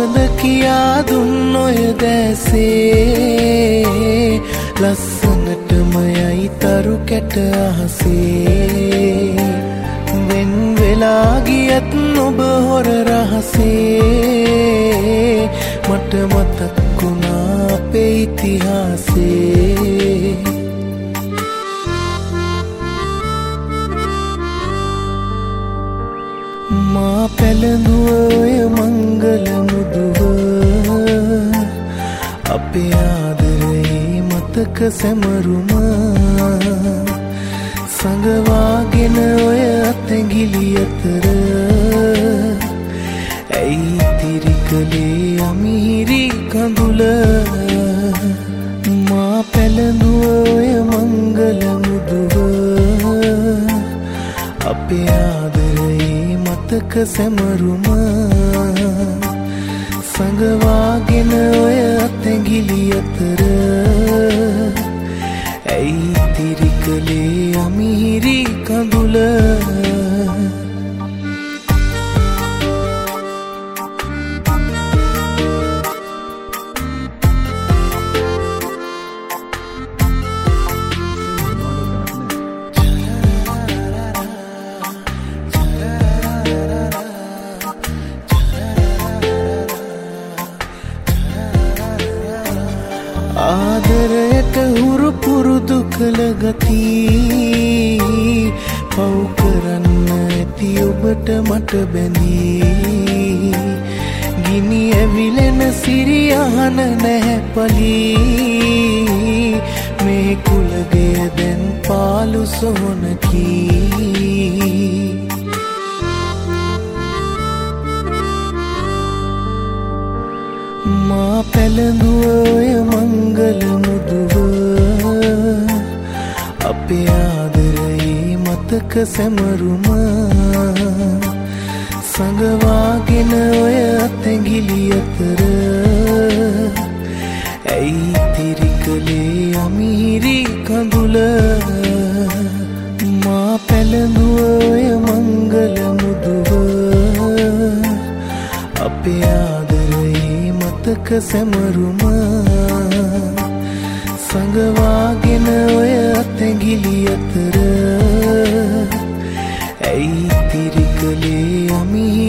මොකද කියා දුන්නොය දැසේ ලස්සනටම යයි තරු කැට අහසේ වෙන් වෙලා ගියත් ඔබ හොර රහසේ මට මතක් වුණා අපේ ඉතිහාසේ මා පැළඳුව ඔය මංගල මුදුව අපේ ආදරේ මතක සැමරුම සංගවාගෙන ඔය අතැඟිලි අතර ඇයි ඉතිරි කළේ අමිහිරි කඳුල මා පැළඳුව ඔය මංගල මුදුව අපේ ආදරේ මතක සැමරුම සංගවාගෙන ඔය අතැඟිලි අතර ඇයි ඉතිරි කළේ අමිහිරි කඳුල ආදරයට හුරු පුරුදු කළ ගති පව් කරන්න ඇති ඔබට මට බැඳී ගිනි ඇවිලෙන සිරි අහන නැහැ පලී මේ කුලගය දැන් පාලු සොහොනකි මා පැළඳුව ඔය මංගල මුදුව අපේ ආදරේ මතක සැමරුම සංගවාගෙන ඔය අතැඟිලි අතර ඇයි ඉතිරි කළේ අමිහිරි කඳුල මා පැළඳුව ඔය මංගල මුදුව අපේ ආදරේ මතක සැමරුම සංගවාගෙන ඔය අතැඟිලි අතර ඇයි ඉතිරි කළේ අමිහිරි